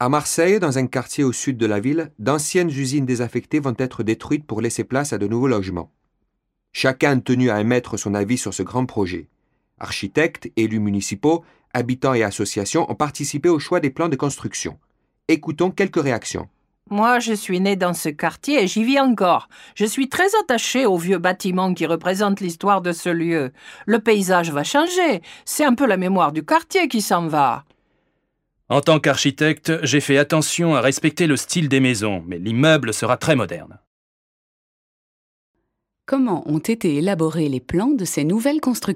À Marseille, dans un quartier au sud de la ville, d'anciennes usines désaffectées vont être détruites pour laisser place à de nouveaux logements. Chacun est tenu à émettre son avis sur ce grand projet. Architectes, élus municipaux, habitants et associations ont participé au choix des plans de construction. Écoutons quelques réactions. Moi, je suis née dans ce quartier et j'y vis encore. Je suis très attachée aux vieux bâtiments qui représentent l'histoire de ce lieu. Le paysage va changer. C'est un peu la mémoire du quartier qui s'en va. En tant qu'architecte, j'ai fait attention à respecter le style des maisons, mais l'immeuble sera très moderne. Comment ont été élaborés les plans de ces nouvelles constructions ?